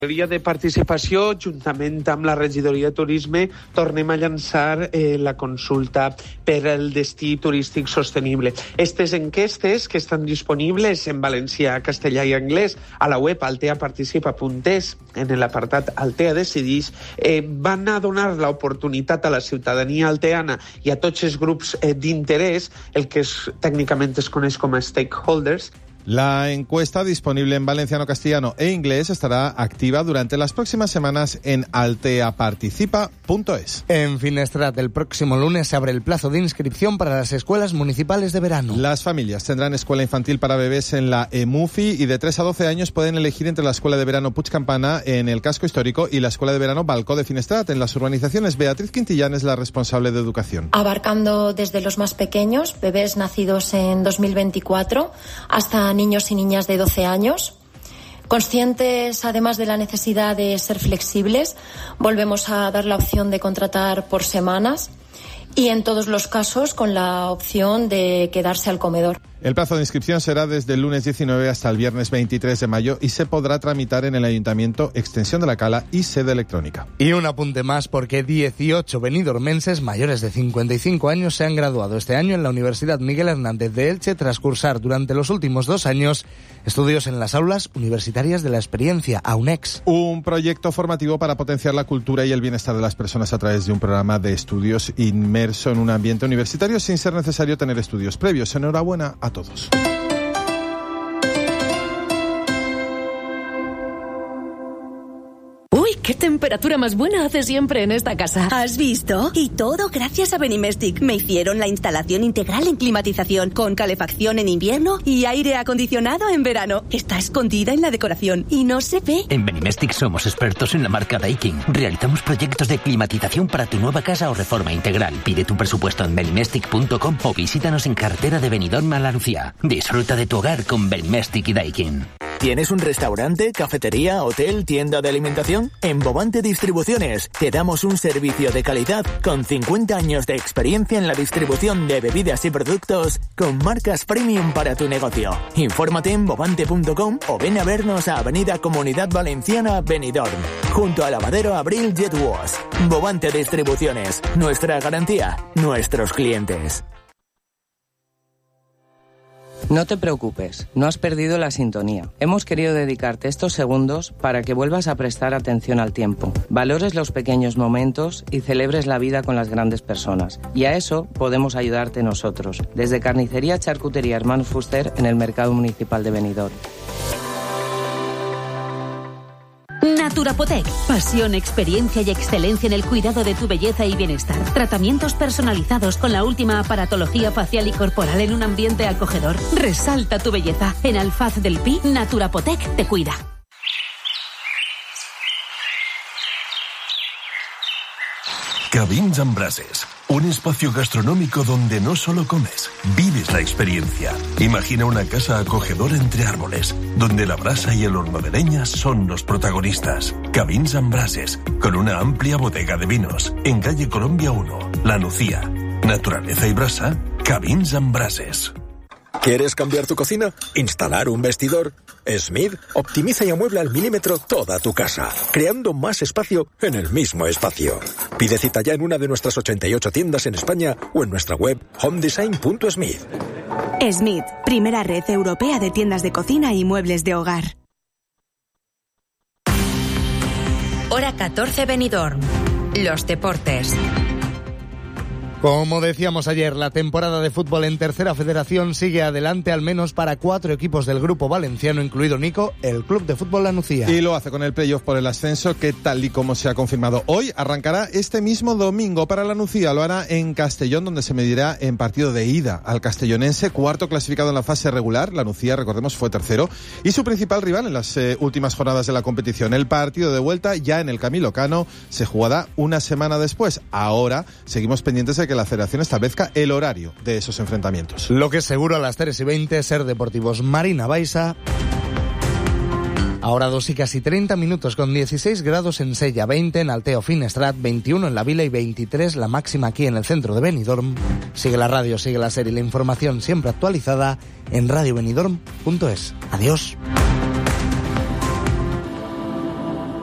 La regidoria de participació, juntament amb la regidoria de turisme, tornem a llançar la consulta per al destí turístic sostenible. Estes enquestes, que estan disponibles en valencià, castellà i anglès a la web alteaparticipa.es, en l'apartat Altea Decidís, van a donar l'oportunitat a la ciutadania alteana i a tots els grups d'interès, el que tècnicament es coneix com a stakeholders. La encuesta, disponible en valenciano, castellano e inglés, estará activa durante las próximas semanas en alteaparticipa.es. En Finestrat, el próximo lunes se abre el plazo de inscripción para las escuelas municipales de verano. Las familias tendrán escuela infantil para bebés en la EMUFI y de 3 a 12 años pueden elegir entre la escuela de verano Puig Campana en el casco histórico y la escuela de verano Balcó de Finestrat en las urbanizaciones. Beatriz Quintillán es la responsable de educación. Abarcando desde los más pequeños, bebés nacidos en 2024, hasta niños y niñas de 12 años. Conscientes, además de la necesidad de ser flexibles, volvemos a dar la opción de contratar por semanas y en todos los casos con la opción de quedarse al comedor. El plazo de inscripción será desde el lunes 19 hasta el viernes 23 de mayo y se podrá tramitar en el Ayuntamiento, Extensión de la Cala y sede electrónica. Y un apunte más, porque 18 benidormenses mayores de 55 años se han graduado este año en la Universidad Miguel Hernández de Elche tras cursar durante los últimos 2 años estudios en las aulas universitarias de la experiencia, AUNEX. Un proyecto formativo para potenciar la cultura y el bienestar de las personas a través de un programa de estudios inmerso en un ambiente universitario sin ser necesario tener estudios previos. Enhorabuena a todos. ¡Uy, qué temperatura más buena hace siempre en esta casa! ¿Has visto? Y todo gracias a Benimestic. Me hicieron la instalación integral en climatización, con calefacción en invierno y aire acondicionado en verano. Está escondida en la decoración y no se ve. En Benimestic somos expertos en la marca Daikin. Realizamos proyectos de climatización para tu nueva casa o reforma integral. Pide tu presupuesto en benimestic.com o visítanos en carretera de Benidorm a La Lucía. Disfruta de tu hogar con Benimestic y Daikin. ¿Tienes un restaurante, cafetería, hotel, tienda de alimentación? En Bovante Distribuciones te damos un servicio de calidad con 50 años de experiencia en la distribución de bebidas y productos con marcas premium para tu negocio. Infórmate en bovante.com o ven a vernos a Avenida Comunidad Valenciana, Benidorm, junto al lavadero Abril Jet Wash. Bovante Distribuciones, nuestra garantía, nuestros clientes. No te preocupes, no has perdido la sintonía. Hemos querido dedicarte estos segundos para que vuelvas a prestar atención al tiempo, valores los pequeños momentos y celebres la vida con las grandes personas. Y a eso podemos ayudarte nosotros, desde Carnicería Charcutería Hermanos Fuster en el Mercado Municipal de Benidorm. Naturapotec. Pasión, experiencia y excelencia en el cuidado de tu belleza y bienestar. Tratamientos personalizados con la última aparatología facial y corporal en un ambiente acogedor. Resalta tu belleza. En Alfaz del Pi, Naturapotec te cuida. Cabins amb Brases, un espacio gastronómico donde no solo comes, vives la experiencia. Imagina una casa acogedora entre árboles, donde la brasa y el horno de leña son los protagonistas. Cabins amb Brases, con una amplia bodega de vinos, en calle Colombia 1, La Nucía. Naturaleza y brasa, Cabins amb Brases. ¿Quieres cambiar tu cocina? ¿Instalar un vestidor? Smith optimiza y amuebla al milímetro toda tu casa, creando más espacio en el mismo espacio. Pide cita ya en una de nuestras 88 tiendas en España o en nuestra web homedesign.smith. Smith, primera red europea de tiendas de cocina y muebles de hogar. Hora 14 Benidorm. Los deportes. Como decíamos ayer, la temporada de fútbol en Tercera Federación sigue adelante, al menos para 4 equipos del grupo valenciano, incluido Nico, el Club de Fútbol La Nucía. Y lo hace con el playoff por el ascenso, que tal y como se ha confirmado hoy, arrancará este mismo domingo para La Nucía. Lo hará en Castellón, donde se medirá en partido de ida al castellonense, cuarto clasificado en la fase regular. La Nucía, recordemos, fue tercero, y su principal rival en las últimas jornadas de la competición. El partido de vuelta, ya en el Camilo Cano, se jugará una semana después. Ahora seguimos pendientes de que la Federación establezca el horario de esos enfrentamientos. Lo que es seguro a las 3:20, Ser Deportivos Marina Baixa. Ahora 2 y casi 30 minutos, con 16 grados en Sella, 20 en Alteo Finestrat, 21 en La Vila y 23 la máxima aquí en el centro de Benidorm. Sigue la radio, sigue la serie y la información siempre actualizada en radiobenidorm.es. Adiós.